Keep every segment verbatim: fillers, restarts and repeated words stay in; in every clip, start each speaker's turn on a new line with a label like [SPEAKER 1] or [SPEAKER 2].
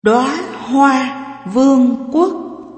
[SPEAKER 1] Đóa hoa vương quốc.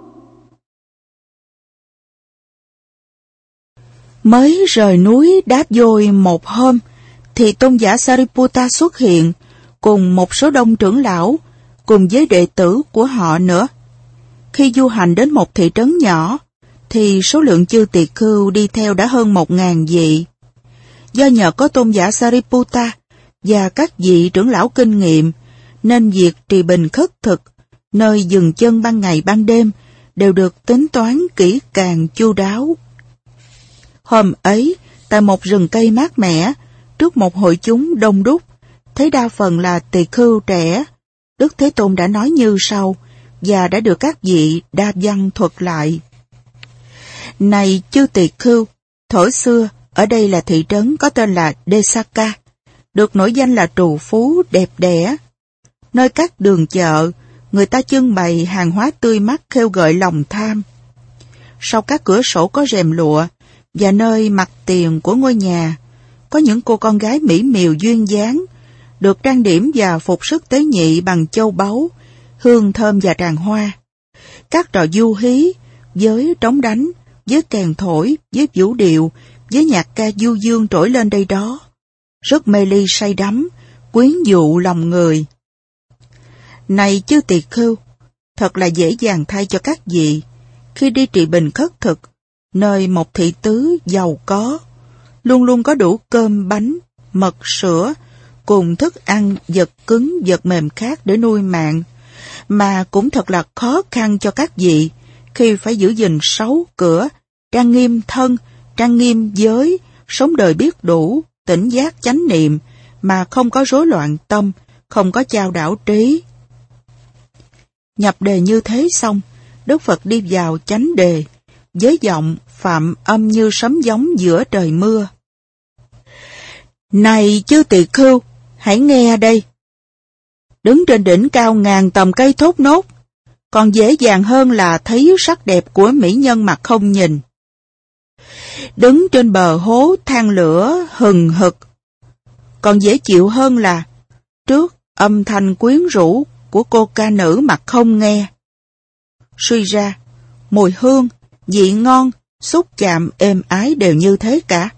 [SPEAKER 1] Mới rời núi Đá Vôi một hôm, thì tôn giả Sariputta xuất hiện, cùng một số đông trưởng lão, cùng với đệ tử của họ nữa. Khi du hành đến một thị trấn nhỏ, thì số lượng chư tỳ khưu đi theo đã hơn một ngàn vị. Do nhờ có tôn giả Sariputta và các vị trưởng lão kinh nghiệm, nên việc trì bình khất thực, nơi dừng chân ban ngày ban đêm, đều được tính toán kỹ càng chu đáo. Hôm ấy, tại một rừng cây mát mẻ, trước một hội chúng đông đúc, thấy đa phần là tỳ khưu trẻ, Đức Thế Tôn đã nói như sau, và đã được các vị đa văn thuật lại. Này chư tỳ khưu, thuở xưa, ở đây là thị trấn có tên là Desaka, được nổi danh là trù phú đẹp đẽ. Nơi các đường chợ, người ta trưng bày hàng hóa tươi mát khêu gợi lòng tham. Sau các cửa sổ có rèm lụa, và nơi mặt tiền của ngôi nhà, có những cô con gái mỹ miều duyên dáng, được trang điểm và phục sức tế nhị bằng châu báu, hương thơm và tràng hoa. Các trò du hí, với trống đánh, với kèn thổi, với vũ điệu, với nhạc ca du dương trỗi lên đây đó, rất mê ly say đắm, quyến dụ lòng người. Này chư tỳ khưu, thật là dễ dàng thay cho các vị, khi đi trì bình khất thực, nơi một thị tứ giàu có, luôn luôn có đủ cơm bánh, mật sữa, cùng thức ăn vật cứng vật mềm khác để nuôi mạng, mà cũng thật là khó khăn cho các vị khi phải giữ gìn sáu cửa, trang nghiêm thân, trang nghiêm giới, sống đời biết đủ, tỉnh giác chánh niệm, mà không có rối loạn tâm, không có chao đảo trí. Nhập đề như thế xong, Đức Phật đi vào chánh đề, với giọng phạm âm như sấm gióng giữa trời mưa. Này chư tỳ khưu, hãy nghe đây. Đứng trên đỉnh cao ngàn tầm cây thốt nốt, còn dễ dàng hơn là thấy sắc đẹp của mỹ nhân mà không nhìn. Đứng trên bờ hố than lửa hừng hực, còn dễ chịu hơn là trước âm thanh quyến rũ của cô ca nữ mà không nghe. Suy ra, mùi hương, vị ngon, xúc chạm êm ái đều như thế cả.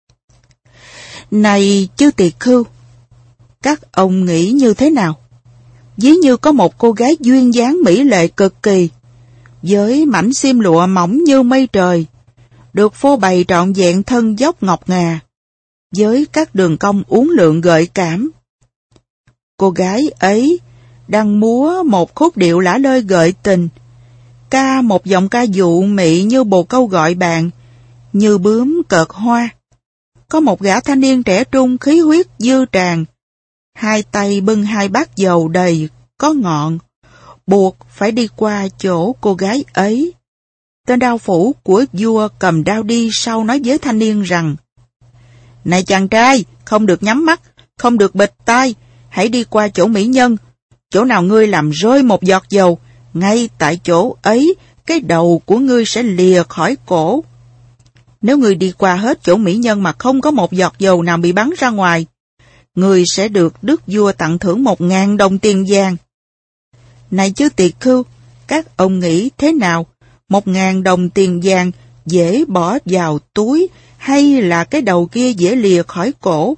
[SPEAKER 1] Này chư tỳ khưu, các ông nghĩ như thế nào? Ví như có một cô gái duyên dáng mỹ lệ cực kỳ, với mảnh xiêm lụa mỏng như mây trời, được phô bày trọn vẹn thân dốc ngọc ngà, với các đường cong uốn lượn gợi cảm. Cô gái ấy đang múa một khúc điệu lả lơi gợi tình, ca một giọng ca dụ mị như bồ câu gọi bạn, như bướm cợt hoa. Có một gã thanh niên trẻ trung khí huyết dư tràn, hai tay bưng hai bát dầu đầy có ngọn, buộc phải đi qua chỗ cô gái ấy. Tên đao phủ của vua cầm đao đi sau nói với thanh niên rằng: Này chàng trai, không được nhắm mắt, không được bịt tai, hãy đi qua chỗ mỹ nhân. Chỗ nào ngươi làm rơi một giọt dầu, ngay tại chỗ ấy, cái đầu của ngươi sẽ lìa khỏi cổ. Nếu ngươi đi qua hết chỗ mỹ nhân mà không có một giọt dầu nào bị bắn ra ngoài, ngươi sẽ được đức vua tặng thưởng một ngàn đồng tiền vàng. Này chư tỳ khưu, các ông nghĩ thế nào? Một ngàn đồng tiền vàng dễ bỏ vào túi, hay là cái đầu kia dễ lìa khỏi cổ?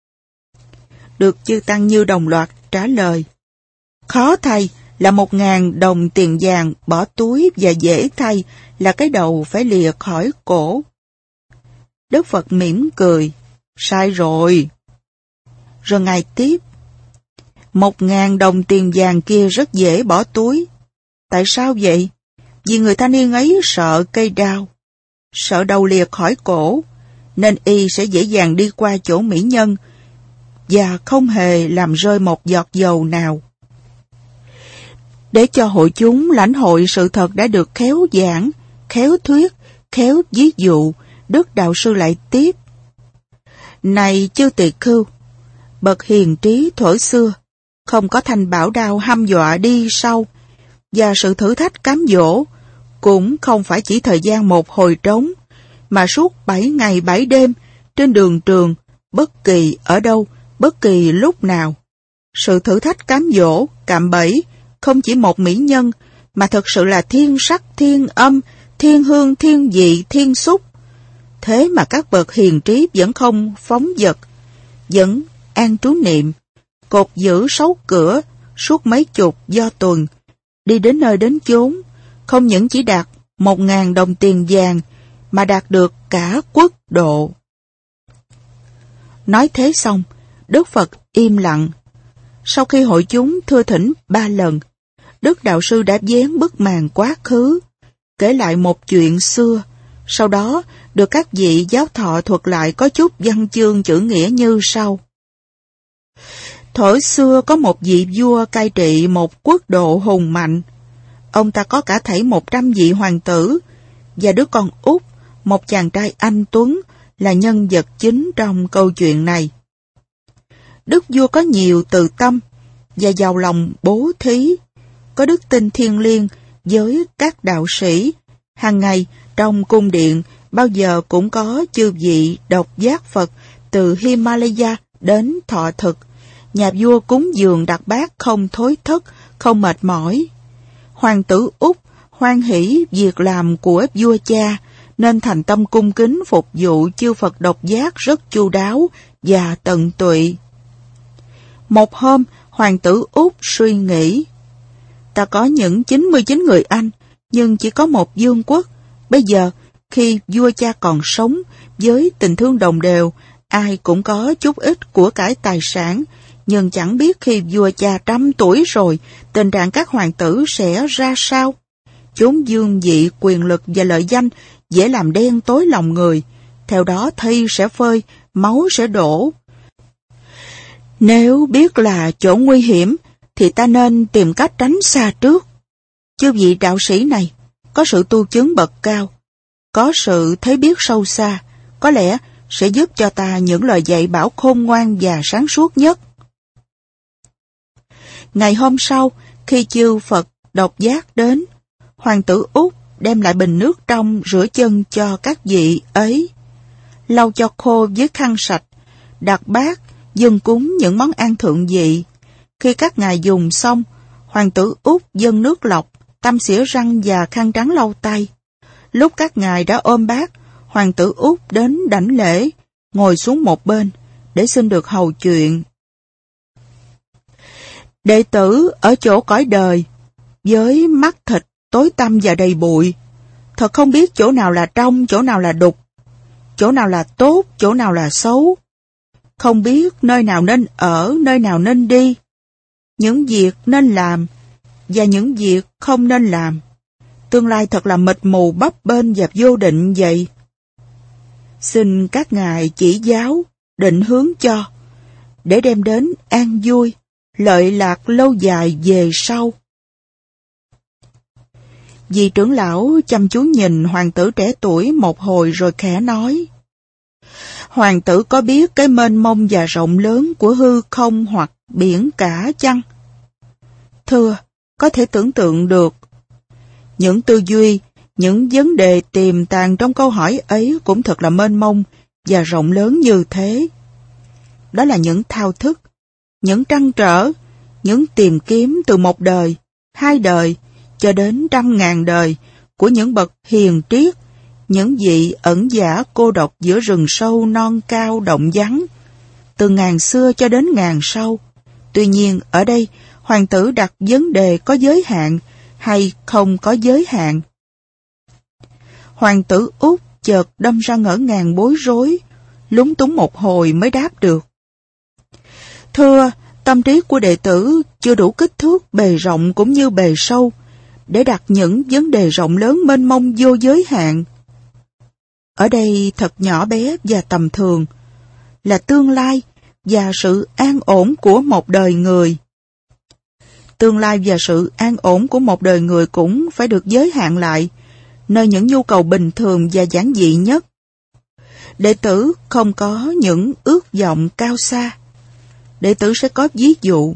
[SPEAKER 1] Được chư tăng như đồng loạt trả lời: Khó thay là một ngàn đồng tiền vàng bỏ túi, và dễ thay là cái đầu phải lìa khỏi cổ. Đức Phật mỉm cười: Sai rồi. Rồi Ngài tiếp: Một ngàn đồng tiền vàng kia rất dễ bỏ túi. Tại sao vậy? Vì người thanh niên ấy sợ cây đao, sợ đầu lìa khỏi cổ, nên y sẽ dễ dàng đi qua chỗ mỹ nhân, và không hề làm rơi một giọt dầu nào. Để cho hội chúng lãnh hội sự thật đã được khéo giảng, khéo thuyết, khéo ví dụ, Đức Đạo Sư lại tiếp: Này chư tỳ khưu, bậc hiền trí thuở xưa, không có thanh bảo đao hăm dọa đi sau, và sự thử thách cám dỗ cũng không phải chỉ thời gian một hồi trống, mà suốt bảy ngày bảy đêm, trên đường trường, bất kỳ ở đâu, bất kỳ lúc nào. Sự thử thách cám dỗ, cạm bẫy không chỉ một mỹ nhân, mà thực sự là thiên sắc, thiên âm, thiên hương, thiên vị, thiên xúc. Thế mà các bậc hiền trí vẫn không phóng dật, vẫn an trú niệm, cột giữ sáu cửa suốt mấy chục do tuần, đi đến nơi đến chốn, không những chỉ đạt một ngàn đồng tiền vàng, mà đạt được cả quốc độ. Nói thế xong, Đức Phật im lặng. Sau khi hội chúng thưa thỉnh ba lần, Đức Đạo Sư đã vén bức màn quá khứ, kể lại một chuyện xưa, sau đó được các vị giáo thọ thuật lại có chút văn chương chữ nghĩa như sau. Thuở xưa có một vị vua cai trị một quốc độ hùng mạnh. Ông ta có cả thảy một trăm vị hoàng tử, và đứa con út, một chàng trai anh tuấn, là nhân vật chính trong câu chuyện này. Đức vua có nhiều từ tâm, và giàu lòng bố thí, có đức tin thiêng liêng với các đạo sĩ. Hàng ngày, trong cung điện, bao giờ cũng có chư vị độc giác Phật từ Himalaya đến thọ thực. Nhà vua cúng dường đặt bát không thối thất, không mệt mỏi. Hoàng tử Úc hoan hỷ việc làm của vua cha, nên thành tâm cung kính phục vụ chư Phật độc giác rất chu đáo và tận tụy. Một hôm, hoàng tử Úc suy nghĩ, ta có những chín mươi chín người anh, nhưng chỉ có một vương quốc. Bây giờ, khi vua cha còn sống, với tình thương đồng đều, ai cũng có chút ít của cải tài sản, nhưng chẳng biết khi vua cha trăm tuổi rồi, tình trạng các hoàng tử sẽ ra sao. Chốn vương vị, quyền lực và lợi danh dễ làm đen tối lòng người, theo đó thây sẽ phơi, máu sẽ đổ. Nếu biết là chỗ nguy hiểm, thì ta nên tìm cách tránh xa trước. Chư vị đạo sĩ này, có sự tu chứng bậc cao, có sự thấy biết sâu xa, có lẽ sẽ giúp cho ta những lời dạy bảo khôn ngoan và sáng suốt nhất. Ngày hôm sau, khi chư Phật độc giác đến, hoàng tử Úc đem lại bình nước trong rửa chân cho các vị ấy, lau cho khô với khăn sạch, đặt bát, dâng cúng những món ăn thượng vị. Khi các ngài dùng xong, hoàng tử Úc dâng nước lọc, tăm xỉa răng và khăn trắng lau tay. Lúc các ngài đã ôm bát, hoàng tử Úc đến đảnh lễ, ngồi xuống một bên, để xin được hầu chuyện. Đệ tử ở chỗ cõi đời, với mắt thịt tối tăm và đầy bụi, thật không biết chỗ nào là trong, chỗ nào là đục, chỗ nào là tốt, chỗ nào là xấu. Không biết nơi nào nên ở, nơi nào nên đi, những việc nên làm và những việc không nên làm. Tương lai thật là mịt mù bấp bênh và vô định vậy. Xin các ngài chỉ giáo, định hướng cho, để đem đến an vui, lợi lạc lâu dài về sau. Vị trưởng lão chăm chú nhìn hoàng tử trẻ tuổi một hồi rồi khẽ nói, hoàng tử có biết cái mênh mông và rộng lớn của hư không hoặc biển cả chăng? Thưa, có thể tưởng tượng được. Những tư duy, những vấn đề tiềm tàng trong câu hỏi ấy cũng thật là mênh mông và rộng lớn như thế. Đó là những thao thức, những trăn trở, những tìm kiếm từ một đời, hai đời, cho đến trăm ngàn đời của những bậc hiền triết, những vị ẩn dã cô độc giữa rừng sâu non cao động vắng, từ ngàn xưa cho đến ngàn sau. Tuy nhiên, ở đây, hoàng tử đặt vấn đề có giới hạn hay không có giới hạn. Hoàng tử Úc chợt đâm ra ngỡ ngàng bối rối, lúng túng một hồi mới đáp được. Thưa, tâm trí của đệ tử chưa đủ kích thước bề rộng cũng như bề sâu, để đặt những vấn đề rộng lớn mênh mông vô giới hạn. Ở đây thật nhỏ bé và tầm thường, là tương lai và sự an ổn của một đời người. Tương lai và sự an ổn của một đời người cũng phải được giới hạn lại, nơi những nhu cầu bình thường và giản dị nhất. Đệ tử không có những ước vọng cao xa. Đệ tử sẽ có ví dụ.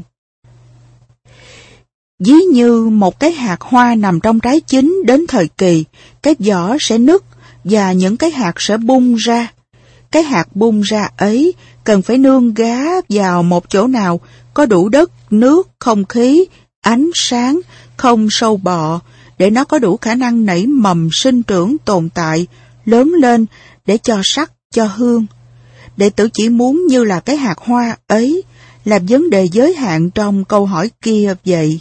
[SPEAKER 1] Ví như một cái hạt hoa nằm trong trái chín đến thời kỳ, cái vỏ sẽ nứt và những cái hạt sẽ bung ra. Cái hạt bung ra ấy cần phải nương gá vào một chỗ nào có đủ đất, nước, không khí ánh sáng, không sâu bọ, để nó có đủ khả năng nảy mầm sinh trưởng tồn tại, lớn lên để cho sắc, cho hương. Đệ tử chỉ muốn như là cái hạt hoa ấy, là vấn đề giới hạn trong câu hỏi kia vậy.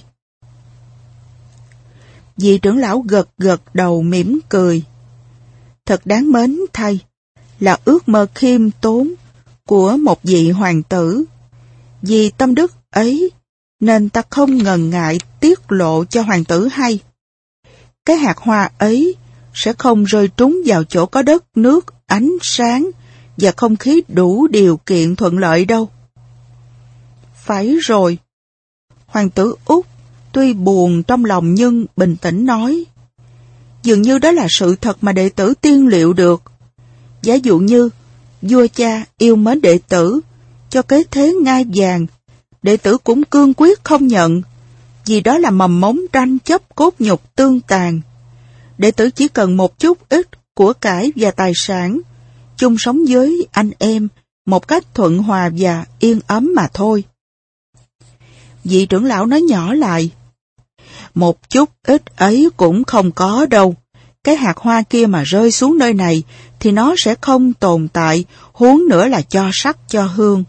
[SPEAKER 1] Vị trưởng lão gật gật đầu mỉm cười. Thật đáng mến thay, là ước mơ khiêm tốn của một vị hoàng tử. Vì tâm đức ấy, nên ta không ngần ngại tiết lộ cho hoàng tử hay. Cái hạt hoa ấy sẽ không rơi trúng vào chỗ có đất, nước, ánh sáng và không khí đủ điều kiện thuận lợi đâu. Phải rồi. Hoàng tử Úc tuy buồn trong lòng nhưng bình tĩnh nói. Dường như đó là sự thật mà đệ tử tiên liệu được. Giả dụ như vua cha yêu mến đệ tử, cho kế thế ngai vàng, đệ tử cũng cương quyết không nhận, vì đó là mầm mống tranh chấp cốt nhục tương tàn. Đệ tử chỉ cần một chút ít của cải và tài sản, chung sống với anh em một cách thuận hòa và yên ấm mà thôi. Vị trưởng lão nói nhỏ lại. Một chút ít ấy cũng không có đâu. Cái hạt hoa kia mà rơi xuống nơi này thì nó sẽ không tồn tại, huống nữa là cho sắc cho hương.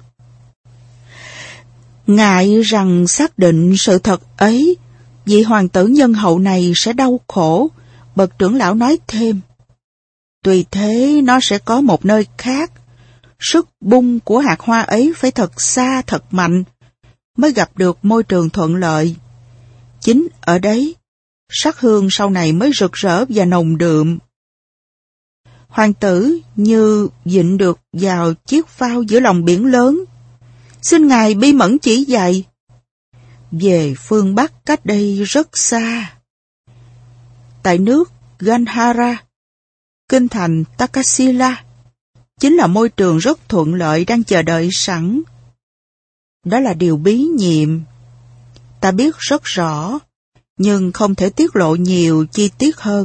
[SPEAKER 1] Ngại rằng xác định sự thật ấy, vị hoàng tử nhân hậu này sẽ đau khổ, bậc trưởng lão nói thêm. Tùy thế nó sẽ có một nơi khác. Sức bung của hạt hoa ấy phải thật xa thật mạnh, mới gặp được môi trường thuận lợi. Chính ở đấy, sắc hương sau này mới rực rỡ và nồng đượm. Hoàng tử như vịn được vào chiếc phao giữa lòng biển lớn. Xin ngài bi mẫn chỉ dạy. Về phương Bắc cách đây rất xa. Tại nước Gandhara, kinh thành Takasila, chính là môi trường rất thuận lợi đang chờ đợi sẵn. Đó là điều bí nhiệm. Ta biết rất rõ, nhưng không thể tiết lộ nhiều chi tiết hơn.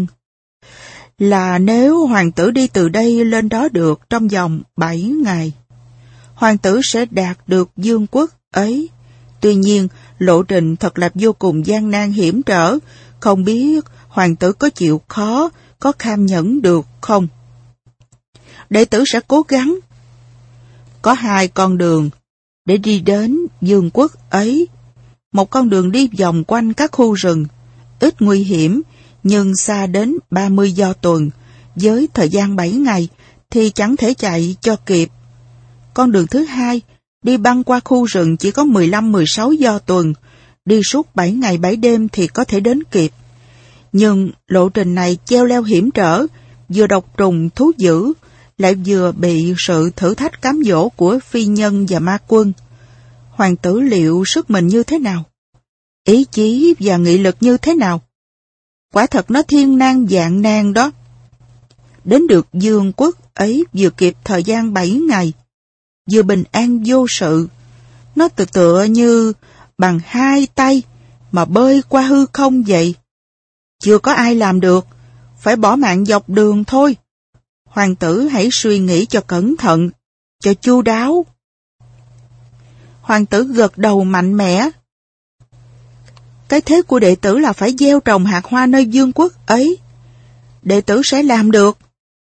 [SPEAKER 1] Là nếu hoàng tử đi từ đây lên đó được trong vòng bảy ngày, hoàng tử sẽ đạt được vương quốc ấy. Tuy nhiên, lộ trình thật là vô cùng gian nan hiểm trở, không biết hoàng tử có chịu khó, có kham nhẫn được không? Đệ tử sẽ cố gắng. Có hai con đường để đi đến vương quốc ấy. Một con đường đi vòng quanh các khu rừng, ít nguy hiểm, nhưng xa đến ba mươi do tuần, với thời gian bảy ngày thì chẳng thể chạy cho kịp. Con đường thứ hai, đi băng qua khu rừng chỉ có mười lăm mười sáu do tuần, đi suốt bảy ngày bảy đêm thì có thể đến kịp. Nhưng lộ trình này cheo leo hiểm trở, vừa độc trùng thú dữ, lại vừa bị sự thử thách cám dỗ của phi nhân và ma quân. Hoàng tử liệu sức mình như thế nào? Ý chí và nghị lực như thế nào? Quả thật nó thiên nan vạn nan đó. Đến được vương quốc ấy vừa kịp thời gian bảy ngày, vừa bình an vô sự. Nó tự tựa như bằng hai tay mà bơi qua hư không vậy. Chưa có ai làm được, phải bỏ mạng dọc đường thôi. Hoàng tử hãy suy nghĩ cho cẩn thận, cho chu đáo. Hoàng tử gật đầu mạnh mẽ. Cái thế của đệ tử là phải gieo trồng hạt hoa nơi vương quốc ấy. Đệ tử sẽ làm được.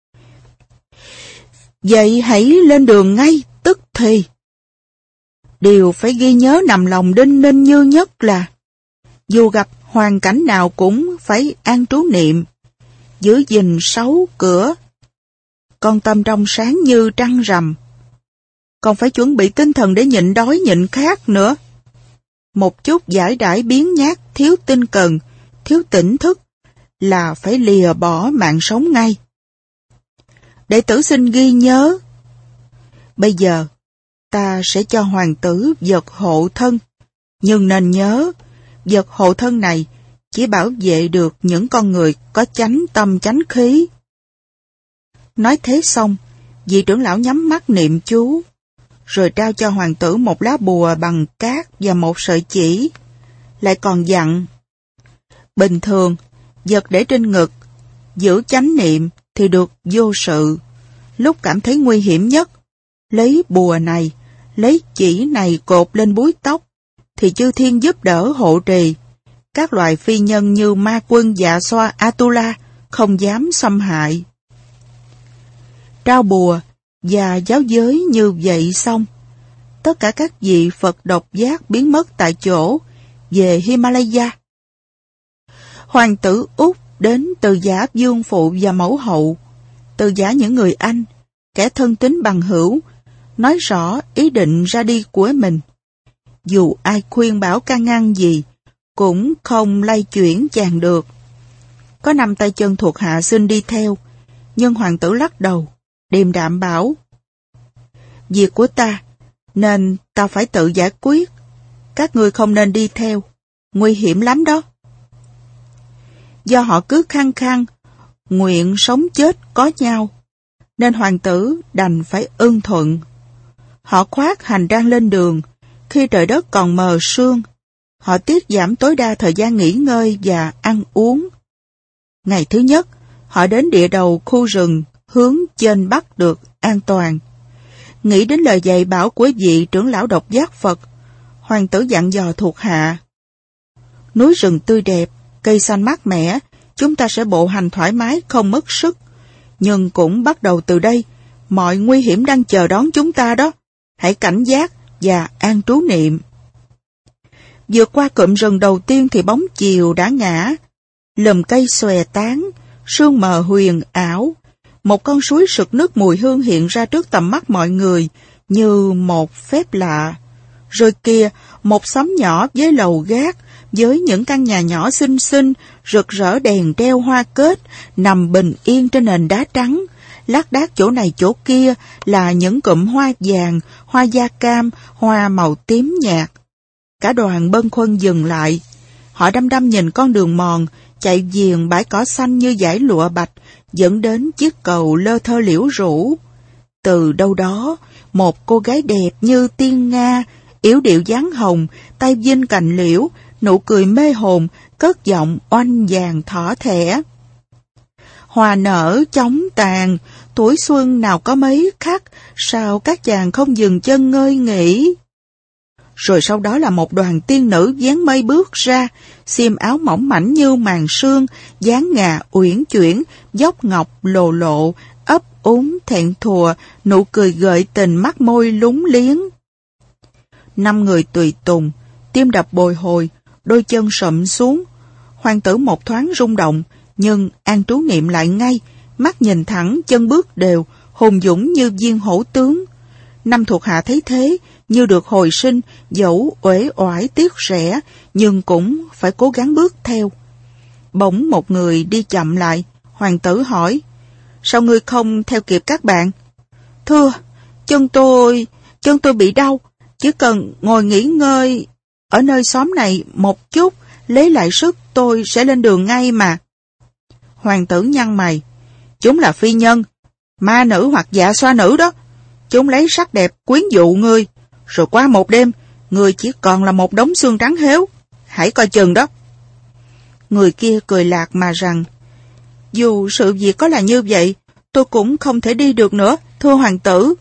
[SPEAKER 1] Vậy hãy lên đường ngay, tức thì. Điều phải ghi nhớ nằm lòng đinh ninh như nhất là, dù gặp hoàn cảnh nào cũng phải an trú niệm, giữ gìn sáu cửa, con tâm trong sáng như trăng rằm. Còn phải chuẩn bị tinh thần để nhịn đói nhịn khát nữa. Một chút giải đãi biếng nhác, thiếu tinh cần, thiếu tỉnh thức là phải lìa bỏ mạng sống ngay. Đệ tử xin ghi nhớ. Bây giờ, ta sẽ cho hoàng tử vật hộ thân, nhưng nên nhớ, vật hộ thân này chỉ bảo vệ được những con người có chánh tâm chánh khí. Nói thế xong, vị trưởng lão nhắm mắt niệm chú, rồi trao cho hoàng tử một lá bùa bằng cát và một sợi chỉ, lại còn dặn. Bình thường, vật để trên ngực, giữ chánh niệm thì được vô sự. Lúc cảm thấy nguy hiểm nhất, lấy bùa này, lấy chỉ này cột lên búi tóc, thì chư thiên giúp đỡ hộ trì, các loài phi nhân như ma quân dạ xoa Atula không dám xâm hại. Trao bùa và giáo giới như vậy xong, tất cả các vị Phật độc giác biến mất tại chỗ về Himalaya. Hoàng tử Úc đến từ giả vương phụ và mẫu hậu, từ giả những người Anh, kẻ thân tín bằng hữu, nói rõ ý định ra đi của mình. Dù ai khuyên bảo can ngăn gì, cũng không lay chuyển chàng được. Có năm tay chân thuộc hạ xin đi theo, nhưng hoàng tử lắc đầu, điềm đạm bảo: việc của ta, nên ta phải tự giải quyết. Các ngươi không nên đi theo, nguy hiểm lắm đó. Do họ cứ khăng khăng, nguyện sống chết có nhau, nên hoàng tử đành phải ưng thuận. Họ khoác hành trang lên đường, khi trời đất còn mờ sương, họ tiết giảm tối đa thời gian nghỉ ngơi và ăn uống. Ngày thứ nhất, họ đến địa đầu khu rừng hướng trên bắc được an toàn. Nghĩ đến lời dạy bảo của vị trưởng lão độc giác Phật, hoàng tử dặn dò thuộc hạ: núi rừng tươi đẹp, cây xanh mát mẻ, chúng ta sẽ bộ hành thoải mái không mất sức. Nhưng cũng bắt đầu từ đây, mọi nguy hiểm đang chờ đón chúng ta đó. Hãy cảnh giác và an trú niệm. Vượt qua cụm rừng đầu tiên thì bóng chiều đã ngã, lùm cây xòe tán, sương mờ huyền ảo. Một con suối sực nước mùi hương hiện ra trước tầm mắt mọi người như một phép lạ. Rồi kia, một xóm nhỏ với lầu gác, với những căn nhà nhỏ xinh xinh, rực rỡ đèn treo hoa kết, nằm bình yên trên nền đá trắng. Lác đác chỗ này chỗ kia là những cụm hoa vàng, hoa da cam, hoa màu tím nhạt. Cả đoàn bâng khuâng dừng lại. Họ đăm đăm nhìn con đường mòn, chạy viền bãi cỏ xanh như dải lụa bạch, dẫn đến chiếc cầu lơ thơ liễu rũ. Từ đâu đó, một cô gái đẹp như tiên Nga, yểu điệu dáng hồng, tay vinh cành liễu, nụ cười mê hồn, cất giọng oanh vàng thỏ thẻ. Hoa nở chóng tàn, tuổi xuân nào có mấy khắc, sao các chàng không dừng chân ngơi nghỉ. Rồi sau đó là một đoàn tiên nữ dáng mây bước ra, xiêm áo mỏng mảnh như màn sương, dáng ngà uyển chuyển, dốc ngọc lồ lộ, ấp úng thẹn thùa, nụ cười gợi tình mắt môi lúng liếng. Năm người tùy tùng, tim đập bồi hồi, đôi chân sụm xuống. Hoàng tử một thoáng rung động, nhưng an trú niệm lại ngay, mắt nhìn thẳng, chân bước đều, hùng dũng như viên hổ tướng. Năm thuộc hạ thấy thế, như được hồi sinh, dẫu uể oải tiếc rẻ, nhưng cũng phải cố gắng bước theo. Bỗng một người đi chậm lại, hoàng tử hỏi: sao ngươi không theo kịp các bạn? Thưa, chân tôi, chân tôi bị đau, chỉ cần ngồi nghỉ ngơi ở nơi xóm này một chút, lấy lại sức tôi sẽ lên đường ngay mà. Hoàng tử nhăn mày: chúng là phi nhân, ma nữ hoặc dạ xoa nữ đó. Chúng lấy sắc đẹp quyến dụ ngươi, rồi qua một đêm, ngươi chỉ còn là một đống xương trắng héo. Hãy coi chừng đó. Người kia cười lạc mà rằng: dù sự việc có là như vậy, tôi cũng không thể đi được nữa, thưa hoàng tử.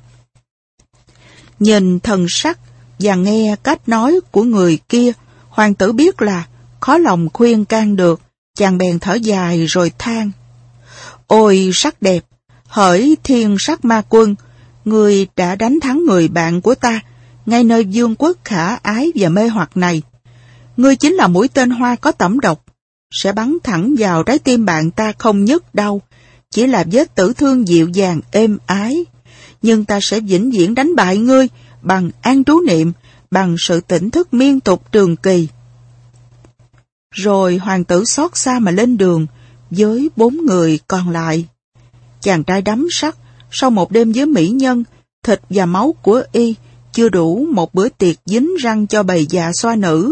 [SPEAKER 1] Nhìn thần sắc và nghe cách nói của người kia, hoàng tử biết là khó lòng khuyên can được. Chàng bèn thở dài rồi than: ôi sắc đẹp, hỡi thiên sắc ma quân, ngươi đã đánh thắng người bạn của ta, ngay nơi vương quốc khả ái và mê hoặc này. Ngươi chính là mũi tên hoa có tẩm độc, sẽ bắn thẳng vào trái tim bạn ta không nhức đau, chỉ là vết tử thương dịu dàng êm ái. Nhưng ta sẽ vĩnh viễn đánh bại ngươi bằng an trú niệm, bằng sự tỉnh thức miên tục trường kỳ. Rồi hoàng tử xót xa mà lên đường với bốn người còn lại. Chàng trai đắm sắc, sau một đêm với mỹ nhân, thịt và máu của y chưa đủ một bữa tiệc dính răng cho bầy dạ xoa nữ.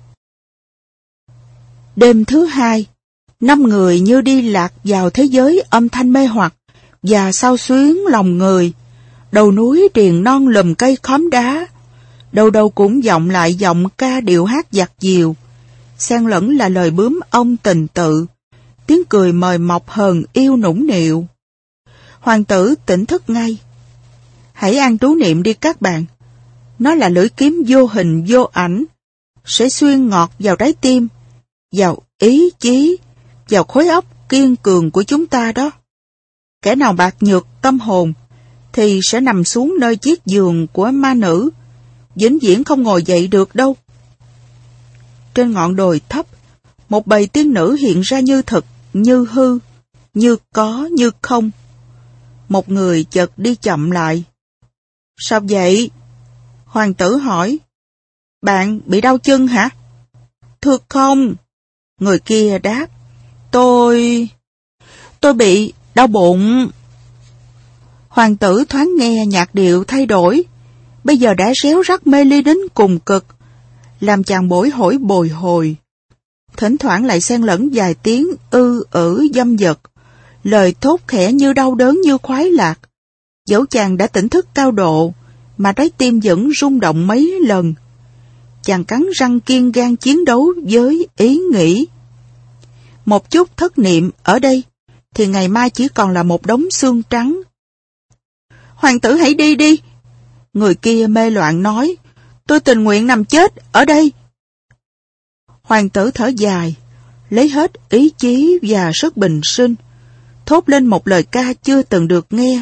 [SPEAKER 1] Đêm thứ hai, năm người như đi lạc vào thế giới âm thanh mê hoặc và xao xuyến lòng người. Đầu núi triền non lùm cây khóm đá, đâu đâu cũng vọng lại giọng ca điệu hát dạt dìu, xen lẫn là lời bướm ong tình tự, tiếng cười mời mọc hờn yêu nũng nịu. Hoàng tử tỉnh thức ngay. Hãy an trú niệm đi các bạn. Nó là lưỡi kiếm vô hình vô ảnh, sẽ xuyên ngọt vào trái tim, vào ý chí, vào khối óc kiên cường của chúng ta đó. Kẻ nào bạc nhược tâm hồn thì sẽ nằm xuống nơi chiếc giường của ma nữ, vĩnh viễn không ngồi dậy được đâu. Trên ngọn đồi thấp, một bầy tiên nữ hiện ra như thực, như hư, như có, như không. Một người chợt đi chậm lại. Sao vậy? Hoàng tử hỏi. Bạn bị đau chân hả? Thưa không. Người kia đáp. Tôi... Tôi bị đau bụng. Hoàng tử thoáng nghe nhạc điệu thay đổi, bây giờ đã réo rắt mê ly đến cùng cực, làm chàng bối hổi bồi hồi. Thỉnh thoảng lại xen lẫn vài tiếng ư ử dâm dật, lời thốt khẽ như đau đớn như khoái lạc. Dẫu chàng đã tỉnh thức cao độ, mà trái tim vẫn rung động mấy lần. Chàng cắn răng kiên gan chiến đấu với ý nghĩ. Một chút thất niệm ở đây, thì ngày mai chỉ còn là một đống xương trắng. Hoàng tử hãy đi đi. Người kia mê loạn nói, tôi tình nguyện nằm chết ở đây. Hoàng tử thở dài, lấy hết ý chí và sức bình sinh, thốt lên một lời ca chưa từng được nghe.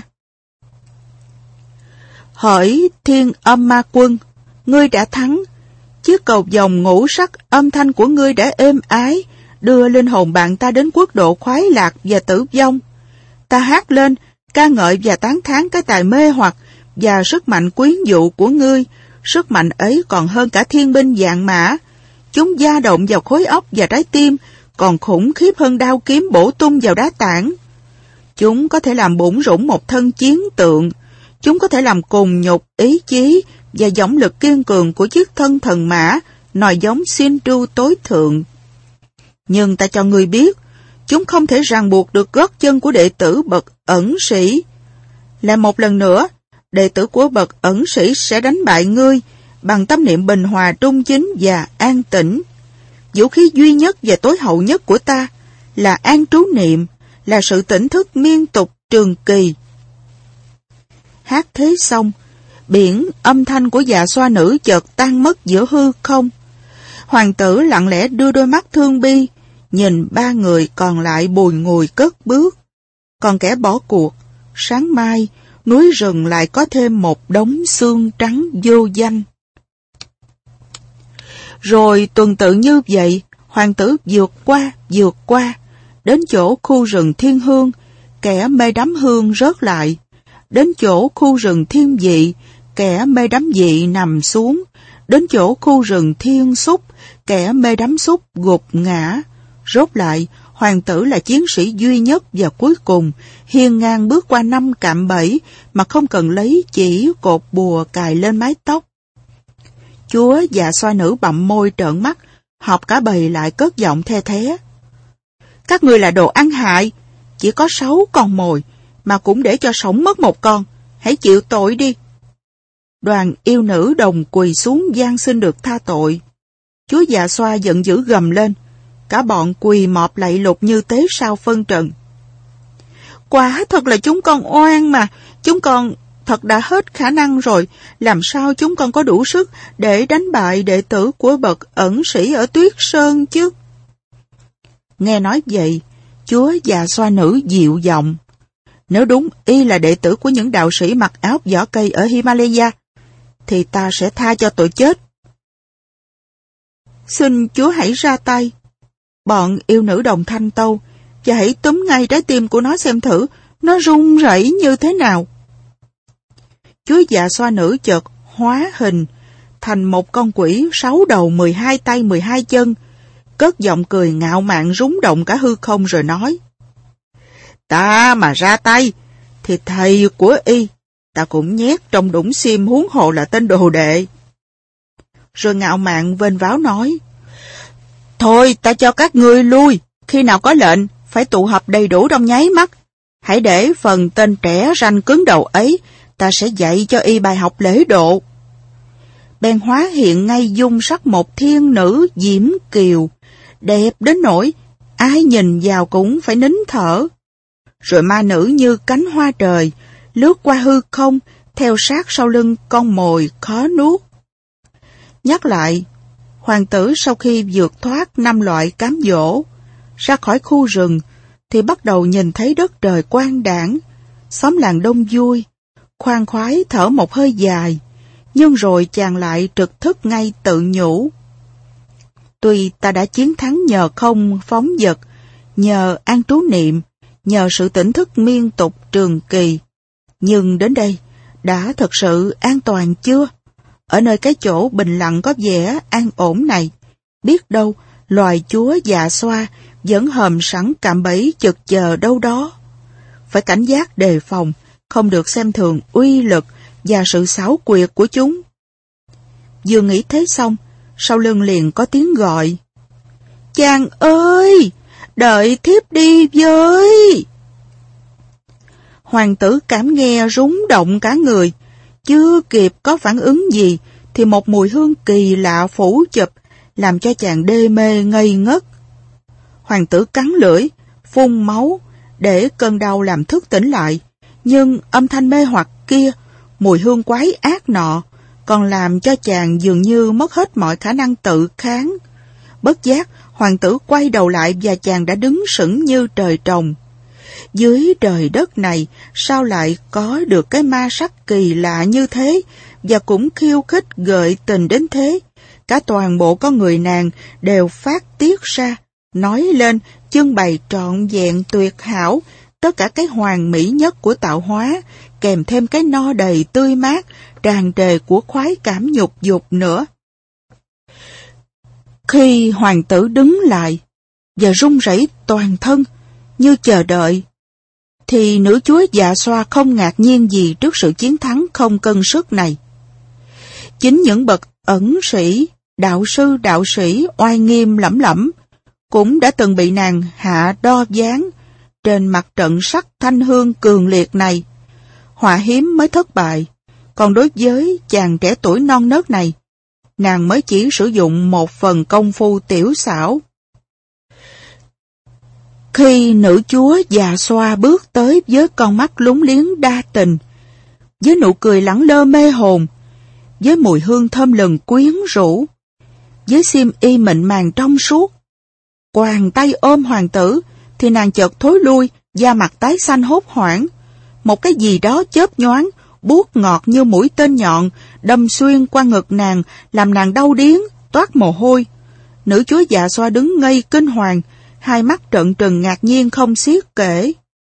[SPEAKER 1] Hỡi thiên âm ma quân, ngươi đã thắng. Chiếc cầu vồng ngũ sắc âm thanh của ngươi đã êm ái, đưa linh hồn bạn ta đến quốc độ khoái lạc và tử vong. Ta hát lên, ca ngợi và tán thán cái tài mê hoặc và sức mạnh quyến dụ của ngươi. Sức mạnh ấy còn hơn cả thiên binh vạn mã. Chúng da động vào khối óc và trái tim, còn khủng khiếp hơn đao kiếm bổ tung vào đá tảng. Chúng có thể làm bủn rủn một thân chiến tượng. Chúng có thể làm cùng nhục ý chí và dõng lực kiên cường của chiếc thân thần mã, nòi giống Shinju tối thượng. Nhưng ta cho ngươi biết, chúng không thể ràng buộc được gót chân của đệ tử bậc ẩn sĩ. Lại một lần nữa, đệ tử của bậc ẩn sĩ sẽ đánh bại ngươi bằng tâm niệm bình hòa trung chính và an tĩnh. Vũ khí duy nhất và tối hậu nhất của ta là an trú niệm, là sự tỉnh thức miên tục trường kỳ. Hát thế xong, biển âm thanh của dạ xoa nữ chợt tan mất giữa hư không. Hoàng tử lặng lẽ đưa đôi mắt thương bi, nhìn ba người còn lại bùi ngùi cất bước. Còn kẻ bỏ cuộc, sáng mai, núi rừng lại có thêm một đống xương trắng vô danh. Rồi tuần tự như vậy, hoàng tử vượt qua, vượt qua, đến chỗ khu rừng thiên hương, kẻ mê đắm hương rớt lại. Đến chỗ khu rừng thiên vị, kẻ mê đắm vị nằm xuống. Đến chỗ khu rừng thiên xúc, kẻ mê đắm xúc gục ngã. Rốt lại, hoàng tử là chiến sĩ duy nhất và cuối cùng, hiên ngang bước qua năm cạm bẫy mà không cần lấy chỉ cột bùa cài lên mái tóc. Chúa và xoa nữ bặm môi trợn mắt, họp cả bầy lại cất giọng the thé. Các ngươi là đồ ăn hại, chỉ có sáu con mồi, mà cũng để cho sống mất một con, hãy chịu tội đi. Đoàn yêu nữ đồng quỳ xuống van xin được tha tội. Chúa già xoa giận dữ gầm lên, cả bọn quỳ mọp lạy lục như tế sao phân trần. Quả thật là chúng con oan mà, chúng con thật đã hết khả năng rồi, làm sao chúng con có đủ sức để đánh bại đệ tử của bậc ẩn sĩ ở Tuyết Sơn chứ? Nghe nói vậy, chúa già xoa nữ dịu giọng. Nếu đúng y là đệ tử của những đạo sĩ mặc áo vỏ cây ở Himalaya, thì ta sẽ tha cho tội chết. Xin chúa hãy ra tay. Bọn yêu nữ đồng thanh tâu, và hãy túm ngay trái tim của nó xem thử, nó run rẩy như thế nào. Chúa già xoa nữ chợt hóa hình thành một con quỷ sáu đầu mười hai tay mười hai chân, cất giọng cười ngạo mạn rúng động cả hư không rồi nói. Ta mà ra tay, thì thầy của y, ta cũng nhét trong đũng xiêm huống hồ là tên đồ đệ. Rồi ngạo mạn vênh váo nói. Thôi ta cho các ngươi lui, khi nào có lệnh, phải tụ họp đầy đủ trong nháy mắt. Hãy để phần tên trẻ ranh cứng đầu ấy, ta sẽ dạy cho y bài học lễ độ. Bèn hóa hiện ngay dung sắc một thiên nữ diễm kiều, đẹp đến nỗi ai nhìn vào cũng phải nín thở. Rồi ma nữ như cánh hoa trời, lướt qua hư không, theo sát sau lưng con mồi khó nuốt. Nhắc lại, Hoàng tử sau khi vượt thoát năm loại cám dỗ, ra khỏi khu rừng, thì bắt đầu nhìn thấy đất trời quang đãng, xóm làng đông vui, khoan khoái thở một hơi dài, nhưng rồi chàng lại trực thức ngay tự nhủ. Tuy ta đã chiến thắng nhờ không phóng dật, nhờ an trú niệm, nhờ sự tỉnh thức miên tục trường kỳ, nhưng đến đây, đã thật sự an toàn chưa? Ở nơi cái chỗ bình lặng có vẻ an ổn này, biết đâu loài chúa dạ xoa vẫn hòm sẵn cạm bẫy chực chờ đâu đó. Phải cảnh giác đề phòng, không được xem thường uy lực và sự xảo quyệt của chúng. Vừa nghĩ thế xong, sau lưng liền có tiếng gọi. Chàng ơi, đợi thiếp đi với. Hoàng tử cảm nghe rúng động cả người, chưa kịp có phản ứng gì, thì một mùi hương kỳ lạ phủ chụp, làm cho chàng đê mê ngây ngất. Hoàng tử cắn lưỡi, phun máu, để cơn đau làm thức tỉnh lại, nhưng âm thanh mê hoặc kia, mùi hương quái ác nọ, còn làm cho chàng dường như mất hết mọi khả năng tự kháng. Bất giác, hoàng tử quay đầu lại và chàng đã đứng sững như trời trồng. Dưới trời đất này, sao lại có được cái ma sắc kỳ lạ như thế, và cũng khiêu khích gợi tình đến thế? Cả toàn bộ con người nàng đều phát tiết ra, nói lên, trưng bày trọn vẹn tuyệt hảo, tất cả cái hoàn mỹ nhất của tạo hóa, kèm thêm cái no đầy tươi mát, tràn trề của khoái cảm nhục dục nữa. Khi hoàng tử đứng lại, và run rẩy toàn thân, như chờ đợi, thì nữ chúa dạ xoa không ngạc nhiên gì trước sự chiến thắng không cân sức này. Chính những bậc ẩn sĩ, đạo sư đạo sĩ oai nghiêm lẫm lẫm, cũng đã từng bị nàng hạ đo ván trên mặt trận sắc thanh hương cường liệt này. Họa hiếm mới thất bại, còn đối với chàng trẻ tuổi non nớt này, nàng mới chỉ sử dụng một phần công phu tiểu xảo. Khi nữ chúa già xoa bước tới với con mắt lúng liếng đa tình, với nụ cười lẳng lơ mê hồn, với mùi hương thơm lừng quyến rũ, với xiêm y mịn màng trong suốt, quàng tay ôm hoàng tử, thì nàng chợt thối lui, da mặt tái xanh hốt hoảng. Một cái gì đó chớp nhoáng, buốt ngọt như mũi tên nhọn, đâm xuyên qua ngực nàng, làm nàng đau điếng, toát mồ hôi. Nữ chúa dạ xoa đứng ngây kinh hoàng, hai mắt trợn trừng ngạc nhiên không xiết kể.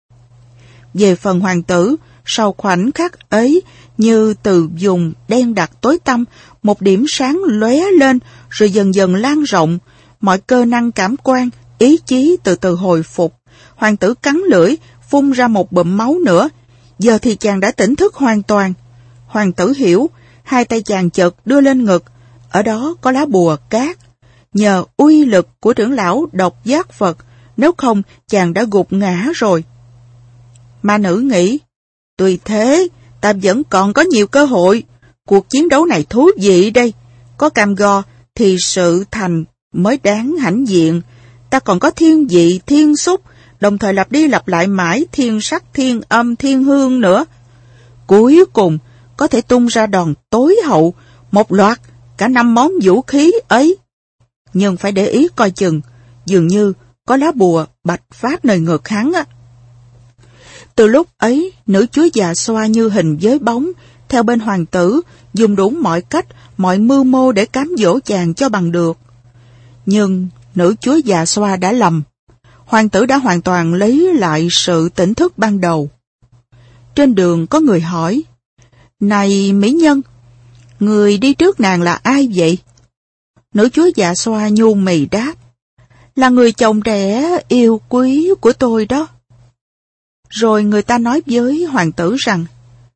[SPEAKER 1] Về phần hoàng tử, sau khoảnh khắc ấy, như từ vùng đen đặc tối tăm, một điểm sáng lóe lên, rồi dần dần lan rộng, mọi cơ năng cảm quan, ý chí từ từ hồi phục. Hoàng tử cắn lưỡi, phun ra một bụm máu nữa. Giờ thì chàng đã tỉnh thức hoàn toàn. Hoàng tử hiểu, hai tay chàng chợt đưa lên ngực, ở đó có lá bùa cát. Nhờ uy lực của trưởng lão độc giác Phật, nếu không chàng đã gục ngã rồi. Ma nữ nghĩ, tuy thế, ta vẫn còn có nhiều cơ hội. Cuộc chiến đấu này thú vị đây. Có cam go thì sự thành mới đáng hãnh diện. Ta còn có thiên vị, thiên xúc, đồng thời lặp đi lặp lại mãi thiên sắc, thiên âm, thiên hương nữa. Cuối cùng, có thể tung ra đòn tối hậu, một loạt, cả năm món vũ khí ấy. Nhưng phải để ý coi chừng, dường như có lá bùa bạch phát nơi ngực hắn á. Từ lúc ấy, nữ chúa già xoa như hình với bóng, theo bên hoàng tử, dùng đủ mọi cách, mọi mưu mô để cám dỗ chàng cho bằng được. Nhưng nữ chúa già xoa đã lầm. Hoàng tử đã hoàn toàn lấy lại sự tỉnh thức ban đầu. Trên đường có người hỏi, này mỹ nhân, người đi trước nàng là ai vậy? Nữ chúa dạ xoa nhu mì đáp, là người chồng trẻ yêu quý của tôi đó. Rồi người ta nói với hoàng tử rằng,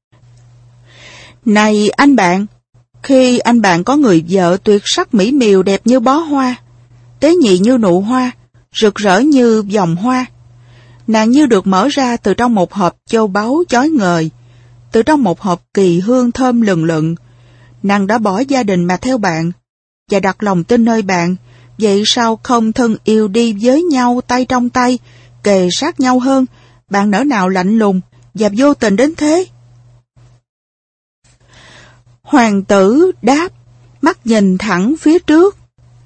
[SPEAKER 1] này anh bạn, khi anh bạn có người vợ tuyệt sắc mỹ miều đẹp như bó hoa, tế nhị như nụ hoa, rực rỡ như vòng hoa, nàng như được mở ra từ trong một hộp châu báu chói ngời, từ trong một hộp kỳ hương thơm lừng lựng. Nàng đã bỏ gia đình mà theo bạn, và đặt lòng tin nơi bạn, vậy sao không thân yêu đi với nhau tay trong tay, kề sát nhau hơn, bạn nỡ nào lạnh lùng và vô tình đến thế? Hoàng tử đáp, mắt nhìn thẳng phía trước,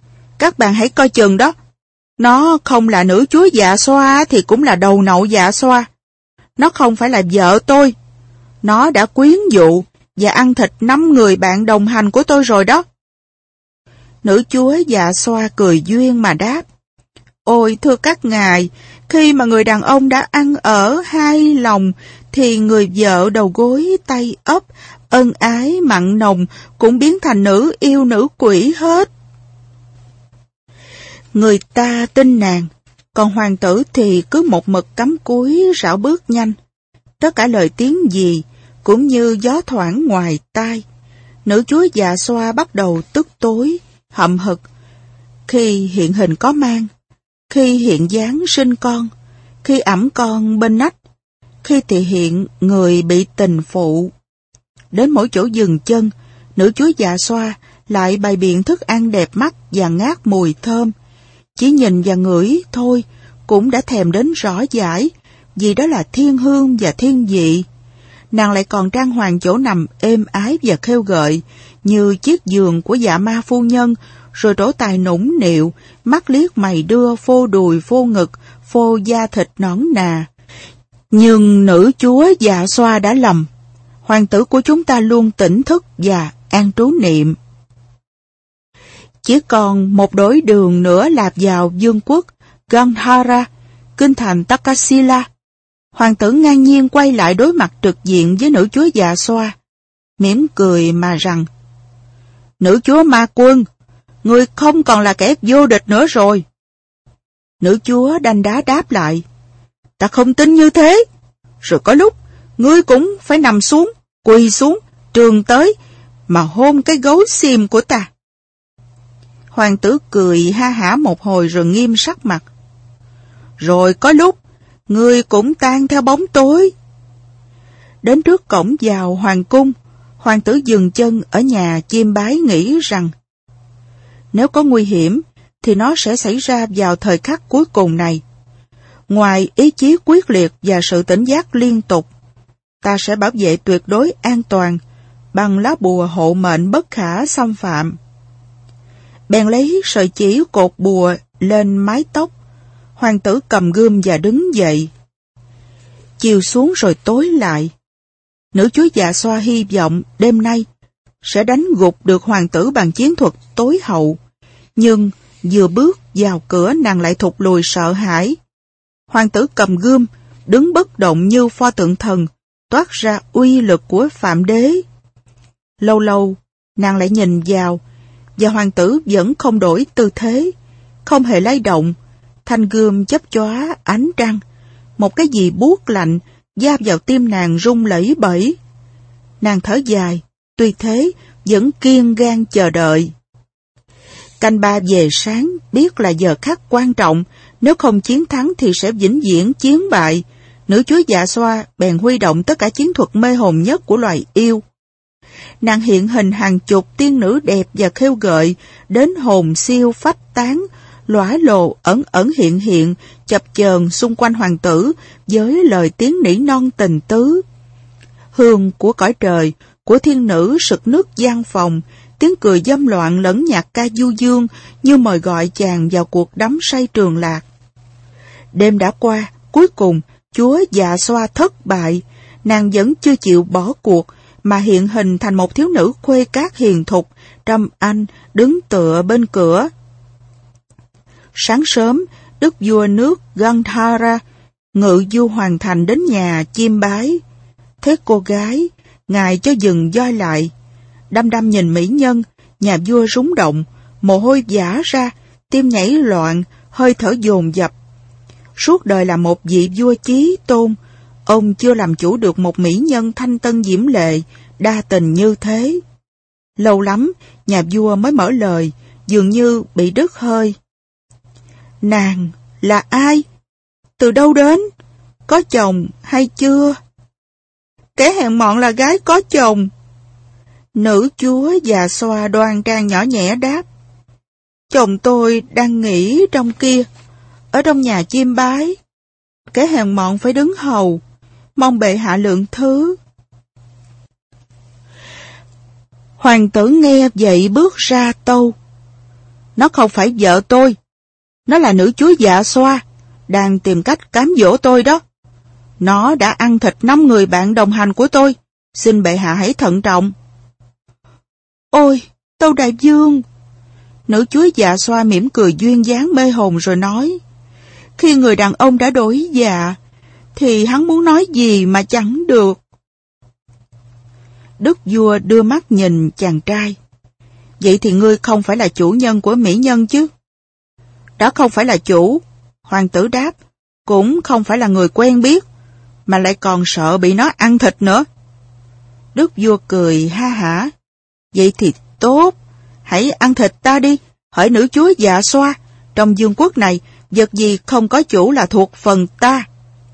[SPEAKER 1] Các bạn hãy coi chừng đó. Nó không là nữ chúa dạ xoa thì cũng là đầu nậu dạ xoa. Nó không phải là vợ tôi. Nó đã quyến dụ và ăn thịt năm người bạn đồng hành của tôi rồi đó. Nữ chúa dạ xoa cười duyên mà đáp. Ôi thưa các ngài, khi mà người đàn ông đã ăn ở hai lòng, thì người vợ đầu gối tay ấp, ân ái mặn nồng cũng biến thành nữ yêu nữ quỷ hết. Người ta tin nàng, còn hoàng tử thì cứ một mực cắm cúi rảo bước nhanh. Tất cả lời tiếng gì cũng như gió thoảng ngoài tai. Nữ chúa dạ xoa bắt đầu tức tối, hậm hực. Khi hiện hình có mang, khi hiện dáng sinh con, khi ẵm con bên nách, khi thì hiện người bị tình phụ. Đến mỗi chỗ dừng chân, nữ chúa dạ xoa lại bày biện thức ăn đẹp mắt và ngát mùi thơm. Chỉ nhìn và ngửi thôi cũng đã thèm đến rõ dãi, vì đó là thiên hương và thiên vị. Nàng lại còn trang hoàng chỗ nằm êm ái và khêu gợi, như chiếc giường của dạ ma phu nhân, rồi trổ tài nũng nịu, mắt liếc mày đưa, phô đùi phô ngực, phô da thịt nõn nà. Nhưng nữ chúa dạ xoa đã lầm. Hoàng tử của chúng ta luôn tỉnh thức và an trú niệm. Chỉ còn một đối đường nữa là vào vương quốc Gandhara, kinh thành Takasila. Hoàng tử ngang nhiên quay lại đối mặt trực diện với nữ chúa dạ xoa, mỉm cười mà rằng: Nữ chúa ma quân, ngươi không còn là kẻ vô địch nữa rồi. Nữ chúa đanh đá đáp lại: Ta không tin như thế. Rồi có lúc ngươi cũng phải nằm xuống, quỳ xuống, trường tới mà hôn cái gấu xiêm của ta. Hoàng tử cười ha hả một hồi rồi nghiêm sắc mặt. Rồi có lúc ngươi cũng tan theo bóng tối. Đến trước cổng vào hoàng cung, hoàng tử dừng chân ở nhà chiêm bái nghĩ rằng nếu có nguy hiểm thì nó sẽ xảy ra vào thời khắc cuối cùng này. Ngoài ý chí quyết liệt và sự tỉnh giác liên tục, ta sẽ bảo vệ tuyệt đối an toàn bằng lá bùa hộ mệnh bất khả xâm phạm. Bèn lấy sợi chỉ cột bùa lên mái tóc. Hoàng tử cầm gươm và đứng dậy. Chiều xuống rồi tối lại. Nữ chúa dạ xoa hy vọng đêm nay sẽ đánh gục được hoàng tử bằng chiến thuật tối hậu. Nhưng vừa bước vào cửa nàng lại thụt lùi sợ hãi. Hoàng tử cầm gươm, đứng bất động như pho tượng thần, toát ra uy lực của Phạm Đế. Lâu lâu, nàng lại nhìn vào, và hoàng tử vẫn không đổi tư thế, không hề lay động. Thanh gươm chớp chóa ánh trăng, một cái gì buốt lạnh da vào tim nàng rung lẩy bẩy. Nàng thở dài, tuy thế vẫn kiên gan chờ đợi. Canh ba về sáng biết là giờ khắc quan trọng, nếu không chiến thắng thì sẽ vĩnh viễn chiến bại. Nữ chúa dạ xoa bèn huy động tất cả chiến thuật mê hồn nhất của loài yêu. Nàng hiện hình hàng chục tiên nữ đẹp và khêu gợi, đến hồn siêu phách tán, lóa lộ ẩn ẩn hiện hiện, chập chờn xung quanh hoàng tử với lời tiếng nỉ non tình tứ. Hương của cõi trời, của thiên nữ sực nước gian phòng, tiếng cười dâm loạn lẫn nhạc ca du dương như mời gọi chàng vào cuộc đắm say trường lạc. Đêm đã qua, cuối cùng chúa dạ xoa thất bại. Nàng vẫn chưa chịu bỏ cuộc mà hiện hình thành một thiếu nữ khuê cát hiền thục, trầm anh đứng tựa bên cửa. Sáng sớm, đức vua nước Gandhara ngự du hoàng thành đến nhà chiêm bái. Thế cô gái, ngài cho dừng doi lại. Đăm đăm nhìn mỹ nhân, nhà vua rúng động, mồ hôi vã ra, tim nhảy loạn, hơi thở dồn dập. Suốt đời là một vị vua chí tôn, ông chưa làm chủ được một mỹ nhân thanh tân diễm lệ, đa tình như thế. Lâu lắm, nhà vua mới mở lời, dường như bị đứt hơi. Nàng là ai? Từ đâu đến? Có chồng hay chưa? Kẻ hèn mọn là gái có chồng. Nữ chúa già xoa đoan trang nhỏ nhẹ đáp. Chồng tôi đang nghỉ trong kia, ở trong nhà chiêm bái. Kẻ hèn mọn phải đứng hầu, mong bệ hạ lượng thứ. Hoàng tử nghe vậy bước ra tâu. Nó không phải vợ tôi. Nó là nữ chúa Dạ Xoa, đang tìm cách cám dỗ tôi đó. Nó đã ăn thịt năm người bạn đồng hành của tôi. Xin bệ hạ hãy thận trọng. Ôi, Tâu đại vương! Nữ chúa Dạ Xoa mỉm cười duyên dáng mê hồn rồi nói, khi người đàn ông đã đổi dạ, thì hắn muốn nói gì mà chẳng được. Đức vua đưa mắt nhìn chàng trai. Vậy thì ngươi không phải là chủ nhân của mỹ nhân chứ? Đó không phải là chủ, hoàng tử đáp, cũng không phải là người quen biết, mà lại còn sợ bị nó ăn thịt nữa. Đức vua cười ha hả. Vậy thì tốt, hãy ăn thịt ta đi, hỡi nữ chúa Dạ Xoa, trong vương quốc này, vật gì không có chủ là thuộc phần ta.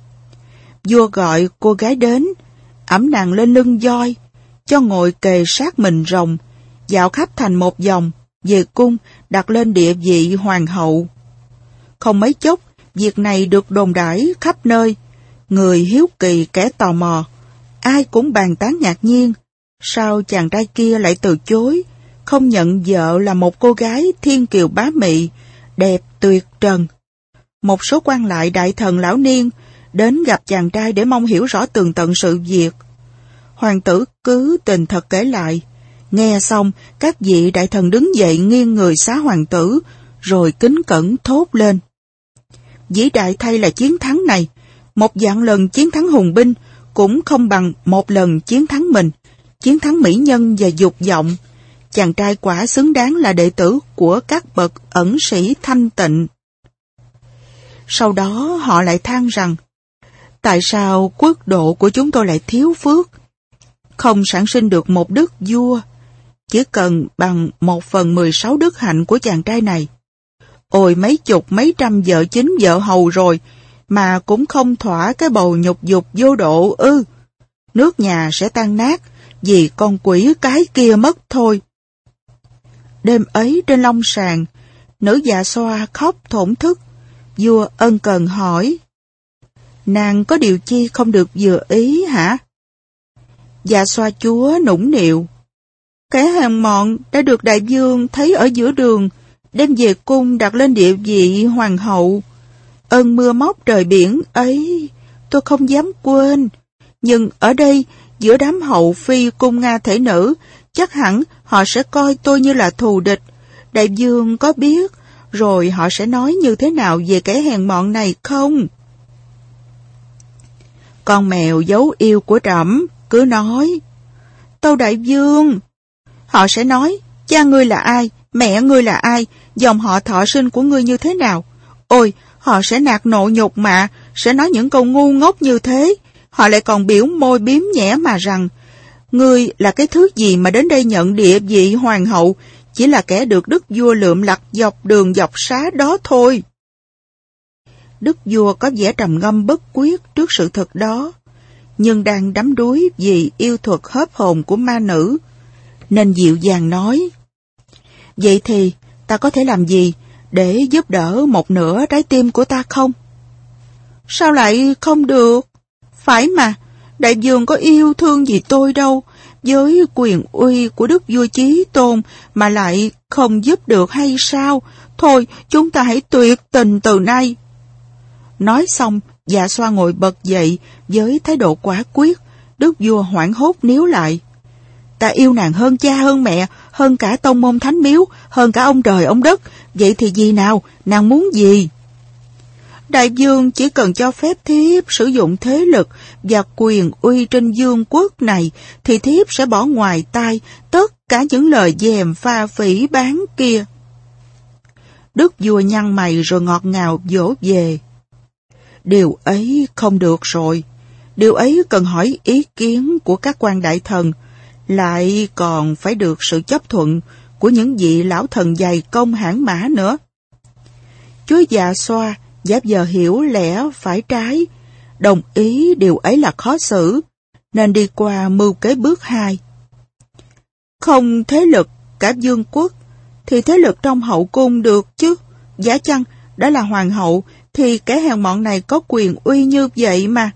[SPEAKER 1] Vua gọi cô gái đến, ẵm nàng lên lưng voi, cho ngồi kề sát mình rồng, dạo khắp thành một vòng, về cung, đặt lên địa vị hoàng hậu. Không mấy chốc, việc này được đồn đãi khắp nơi, người hiếu kỳ kẻ tò mò, ai cũng bàn tán ngạc nhiên, sao chàng trai kia lại từ chối, không nhận vợ là một cô gái thiên kiều bá mị, đẹp tuyệt trần. Một số quan lại đại thần lão niên đến gặp chàng trai để mong hiểu rõ tường tận sự việc. Hoàng tử cứ tình thật kể lại. Nghe xong, các vị đại thần đứng dậy nghiêng người xá hoàng tử, rồi kính cẩn thốt lên. Vĩ đại thay là chiến thắng này, một vạn lần chiến thắng hùng binh, cũng không bằng một lần chiến thắng mình, chiến thắng mỹ nhân và dục vọng. Chàng trai quả xứng đáng là đệ tử của các bậc ẩn sĩ thanh tịnh. Sau đó họ lại than rằng, tại sao quốc độ của chúng tôi lại thiếu phước, không sản sinh được một đức vua, chỉ cần bằng một phần mười sáu đức hạnh của chàng trai này. Ôi mấy chục mấy trăm vợ chính vợ hầu rồi, mà cũng không thỏa cái bầu nhục dục vô độ ư. Nước nhà sẽ tan nát, vì con quỷ cái kia mất thôi. Đêm ấy trên long sàng, nữ Dạ Xoa khóc thổn thức. Vua ân cần hỏi, nàng có điều chi không được vừa ý hả? Dạ Xoa chúa nũng nịu, kẻ hèn mọn đã được đại vương thấy ở giữa đường, đem về cung đặt lên địa vị hoàng hậu. Ơn mưa móc trời biển ấy, tôi không dám quên. Nhưng ở đây, giữa đám hậu phi cung Nga thể nữ, chắc hẳn họ sẽ coi tôi như là thù địch. Đại vương có biết, rồi họ sẽ nói như thế nào về kẻ hèn mọn này không? Con mèo dấu yêu của trẫm cứ nói, Tâu đại vương, họ sẽ nói, cha ngươi là ai, mẹ ngươi là ai, dòng họ thọ sinh của ngươi như thế nào. Ôi, họ sẽ nạt nộ nhục mạ, sẽ nói những câu ngu ngốc như thế. Họ lại còn biểu môi biếm nhẽ mà rằng, ngươi là cái thứ gì mà đến đây nhận địa vị hoàng hậu, chỉ là kẻ được đức vua lượm lặt dọc đường dọc xá đó thôi. Đức vua có vẻ trầm ngâm bất quyết trước sự thật đó, nhưng đang đắm đuối vì yêu thuật hớp hồn của ma nữ, nên dịu dàng nói, vậy thì ta có thể làm gì để giúp đỡ một nửa trái tim của ta không? Sao lại không được? Phải mà, đại vương có yêu thương gì tôi đâu, với quyền uy của đức vua Chí Tôn mà lại không giúp được hay sao? Thôi, chúng ta hãy tuyệt tình từ nay. Nói xong, Dạ Xoa ngồi bật dậy với thái độ quả quyết. Đức vua hoảng hốt níu lại. Ta yêu nàng hơn cha hơn mẹ, hơn cả tông môn thánh miếu, hơn cả ông trời ông đất. Vậy thì gì nào, nàng muốn gì? Đại vương chỉ cần cho phép thiếp sử dụng thế lực và quyền uy trên vương quốc này, thì thiếp sẽ bỏ ngoài tai tất cả những lời dèm pha phỉ báng kia. Đức vua nhăn mày rồi ngọt ngào vỗ về. Điều ấy không được rồi. Điều ấy cần hỏi ý kiến của các quan đại thần, lại còn phải được sự chấp thuận của những vị lão thần dày công hãn mã nữa. Chúa Dạ Xoa giả vờ hiểu lẽ phải trái, đồng ý điều ấy là khó xử, nên đi qua mưu kế bước hai. Không thế lực cả vương quốc, thì thế lực trong hậu cung được chứ. Giả chăng đã là hoàng hậu, thì kẻ hèn mọn này có quyền uy như vậy mà.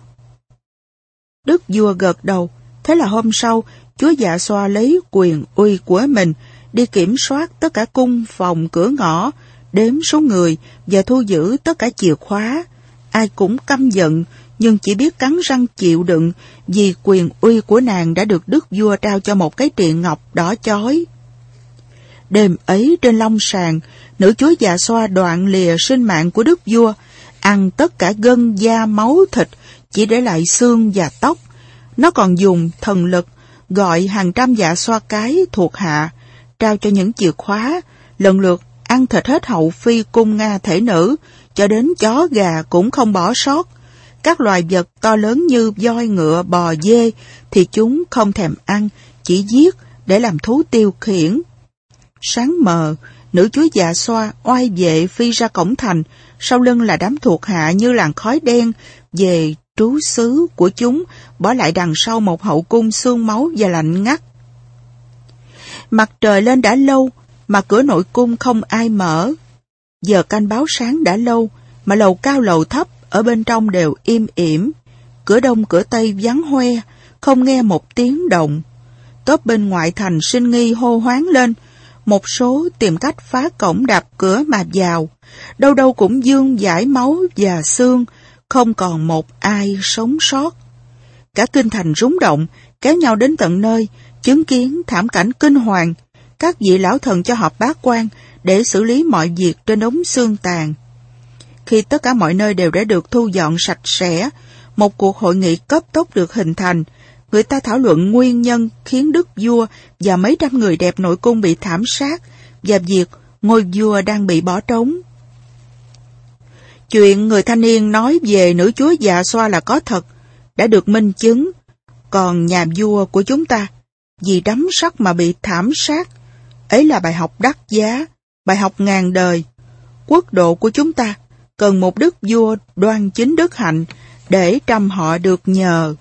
[SPEAKER 1] Đức vua gật đầu. Thế là hôm sau, chúa Dạ Xoa lấy quyền uy của mình đi kiểm soát tất cả cung phòng cửa ngõ, đếm số người và thu giữ tất cả chìa khóa. Ai cũng căm giận, nhưng chỉ biết cắn răng chịu đựng vì quyền uy của nàng đã được đức vua trao cho một cái triện ngọc đỏ chói. Đêm ấy trên long sàng, nữ chúa Dạ Xoa đoạn lìa sinh mạng của đức vua, ăn tất cả gân da máu thịt, chỉ để lại xương và tóc. Nó còn dùng thần lực gọi hàng trăm dạ xoa cái thuộc hạ, trao cho những chìa khóa, lần lượt ăn thịt hết hậu phi cung Nga thể nữ, cho đến chó gà cũng không bỏ sót. Các loài vật to lớn như voi ngựa bò dê thì chúng không thèm ăn, chỉ giết để làm thú tiêu khiển. Sáng mờ, nữ chúa Dạ Xoa oai vệ phi ra cổng thành, sau lưng là đám thuộc hạ như làn khói đen về trú xứ của chúng, bỏ lại đằng sau một hậu cung xương máu và lạnh ngắt. Mặt trời lên đã lâu mà cửa nội cung không ai mở. Giờ canh báo sáng đã lâu mà lầu cao lầu thấp ở bên trong đều im ỉm. Cửa đông cửa tây vắng hoe, không nghe một tiếng động. Tốp bên ngoại thành sinh nghi hô hoáng lên, một số tìm cách phá cổng đạp cửa mà vào. Đâu đâu cũng vương vãi máu và xương, không còn một ai sống sót. Cả kinh thành rúng động, kéo nhau đến tận nơi, chứng kiến thảm cảnh kinh hoàng. Các vị lão thần cho họp bá quan để xử lý mọi việc trên đống xương tàn. Khi tất cả mọi nơi đều đã được thu dọn sạch sẽ, một cuộc hội nghị cấp tốc được hình thành. Người ta thảo luận nguyên nhân khiến đức vua và mấy trăm người đẹp nội cung bị thảm sát và việc ngôi vua đang bị bỏ trống. Chuyện người thanh niên nói về nữ chúa Dạ Xoa là có thật, đã được minh chứng. Còn nhà vua của chúng ta, vì đắm sắc mà bị thảm sát, ấy là bài học đắt giá, bài học ngàn đời. Quốc độ của chúng ta cần một đức vua đoan chính đức hạnh để trăm họ được nhờ.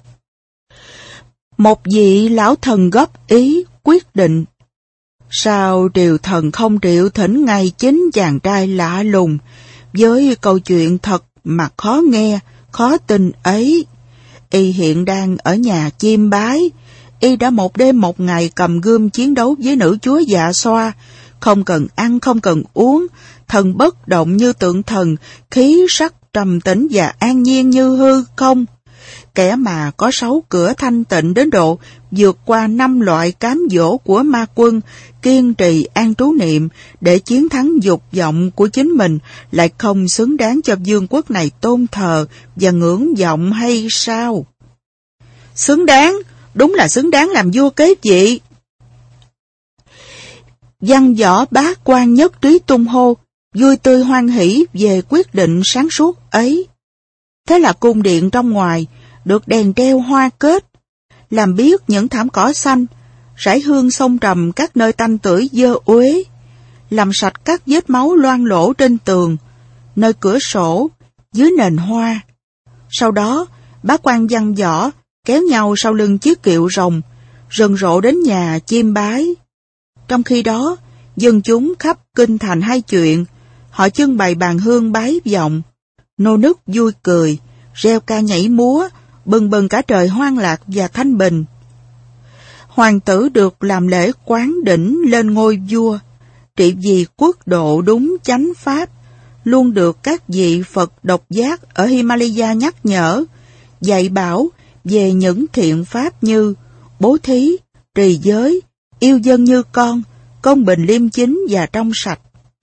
[SPEAKER 1] Một vị lão thần góp ý quyết định. Sao triều thần không triệu thỉnh ngay chính chàng trai lạ lùng với câu chuyện thật mà khó nghe, khó tin ấy? Y hiện đang ở nhà chiêm bái. Y đã một đêm một ngày cầm gươm chiến đấu với nữ chúa Dạ Xoa, không cần ăn, không cần uống, thần bất động như tượng thần, khí sắc trầm tĩnh và an nhiên như hư không. Kẻ mà có sáu cửa thanh tịnh đến độ vượt qua năm loại cám dỗ của ma quân, kiên trì an trú niệm để chiến thắng dục vọng của chính mình, lại không xứng đáng cho vương quốc này tôn thờ và ngưỡng vọng hay sao? Xứng đáng, đúng là xứng đáng làm vua kế vị. Văn võ bá quan nhất trí tung hô, vui tươi hoan hỷ về quyết định sáng suốt ấy. Thế là cung điện trong ngoài được đèn treo hoa kết, làm biếc những thảm cỏ xanh, rải hương xông trầm các nơi tanh tưởi dơ uế, làm sạch các vết máu loang lỗ trên tường, nơi cửa sổ, dưới nền hoa. Sau đó, bá quan văn võ kéo nhau sau lưng chiếc kiệu rồng, rần rộ đến nhà chiêm bái. Trong khi đó, dân chúng khắp kinh thành hay chuyện, họ trưng bày bàn hương bái vọng, nô nức vui cười, reo ca nhảy múa, bừng bừng cả trời hoan lạc và thanh bình. Hoàng tử được làm lễ quán đỉnh lên ngôi vua, trị vì quốc độ đúng chánh pháp, luôn được các vị Phật độc giác ở Himalaya nhắc nhở, dạy bảo về những thiện pháp như bố thí, trì giới, yêu dân như con, công bình liêm chính và trong sạch.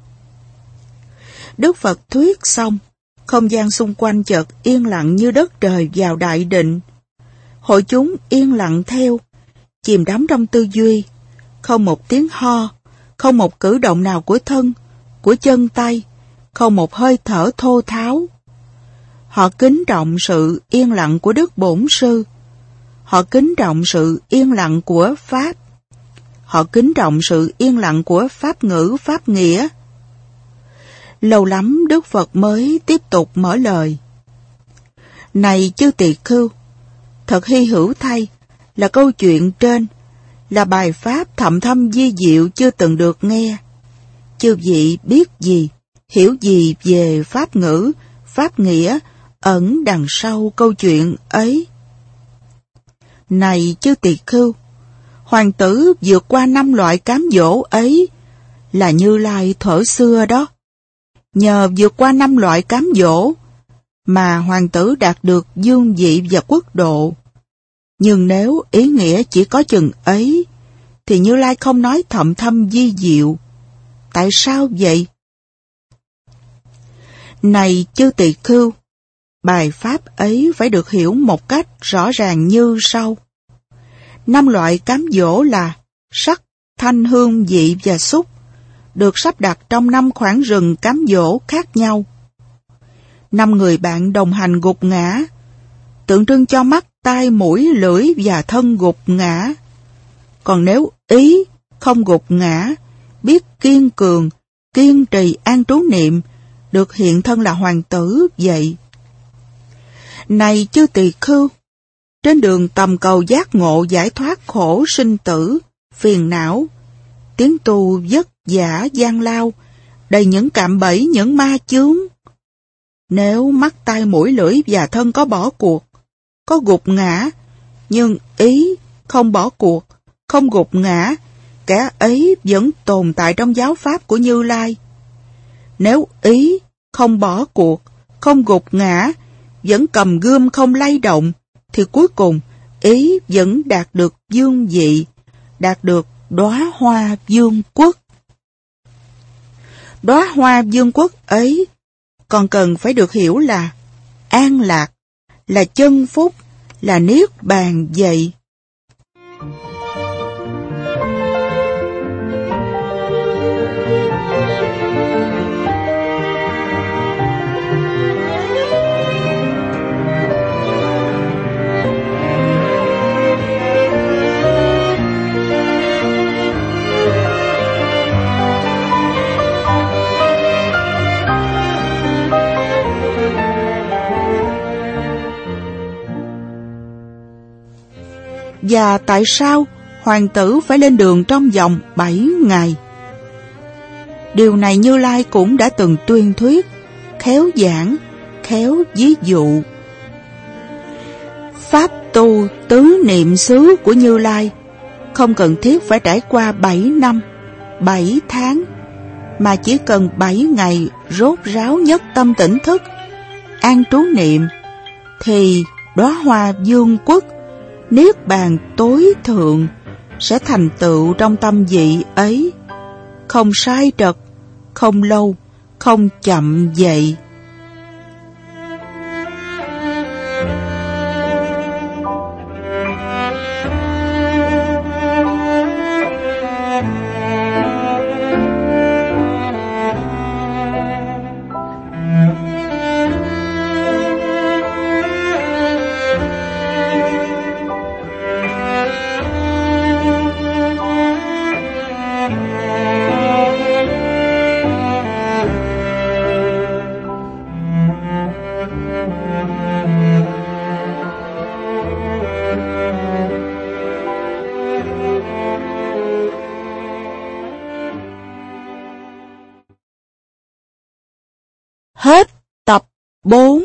[SPEAKER 1] Đức Phật thuyết xong, không gian xung quanh chợt yên lặng như đất trời vào đại định. Hội chúng yên lặng theo, chìm đắm trong tư duy, không một tiếng ho, không một cử động nào của thân, của chân tay, không một hơi thở thô tháo. Họ kính trọng sự yên lặng của Đức Bổn Sư. Họ kính trọng sự yên lặng của Pháp. Họ kính trọng sự yên lặng của Pháp ngữ, Pháp nghĩa. Lâu lắm Đức Phật mới tiếp tục mở lời. Này chư tỳ khưu, thật hy hữu thay là câu chuyện trên là bài pháp thậm thâm vi diệu chưa từng được nghe. Chư vị biết gì, hiểu gì về Pháp ngữ, Pháp nghĩa ẩn đằng sau câu chuyện ấy? Này chư tỳ khưu, hoàng tử vượt qua năm loại cám dỗ ấy là Như Lai thuở xưa đó. Nhờ vượt qua năm loại cám dỗ mà hoàng tử đạt được dương vị và quốc độ. Nhưng nếu ý nghĩa chỉ có chừng ấy, thì Như Lai không nói thậm thâm vi diệu. Tại sao vậy? Này chư tỳ khưu, bài pháp ấy phải được hiểu một cách rõ ràng như sau. Năm loại cám dỗ là sắc, thanh, hương, vị và xúc, được sắp đặt trong năm khoảng rừng cám dỗ khác nhau. Năm người bạn đồng hành gục ngã, tượng trưng cho mắt, tai, mũi, lưỡi và thân gục ngã. Còn nếu ý không gục ngã, biết kiên cường, kiên trì an trú niệm, được hiện thân là hoàng tử vậy. Này chư tỳ khưu, trên đường tầm cầu giác ngộ giải thoát khổ sinh tử, phiền não, tiến tu vất vả gian lao, đầy những cạm bẫy, những ma chướng. Nếu mắt, tai, mũi, lưỡi và thân có bỏ cuộc, có gục ngã, nhưng ý không bỏ cuộc, không gục ngã, kẻ ấy vẫn tồn tại trong giáo pháp của Như Lai. Nếu ý không bỏ cuộc, không gục ngã, vẫn cầm gươm không lay động, thì cuối cùng ý vẫn đạt được dương vị, đạt được đóa hoa vương quốc. Đóa hoa vương quốc ấy còn cần phải được hiểu là an lạc, là chân phúc, là niết bàn vậy. Và tại sao hoàng tử phải lên đường trong vòng bảy ngày? Điều này Như Lai cũng đã từng tuyên thuyết, khéo giảng, khéo ví dụ. Pháp tu tứ niệm xứ của Như Lai không cần thiết phải trải qua bảy năm, bảy tháng, mà chỉ cần bảy ngày rốt ráo nhất tâm tỉnh thức, an trú niệm, thì đóa hoa vương quốc, niết bàn tối thượng sẽ thành tựu trong tâm vị ấy, không sai trật, không lâu, không chậm vậy. Hết tập bốn.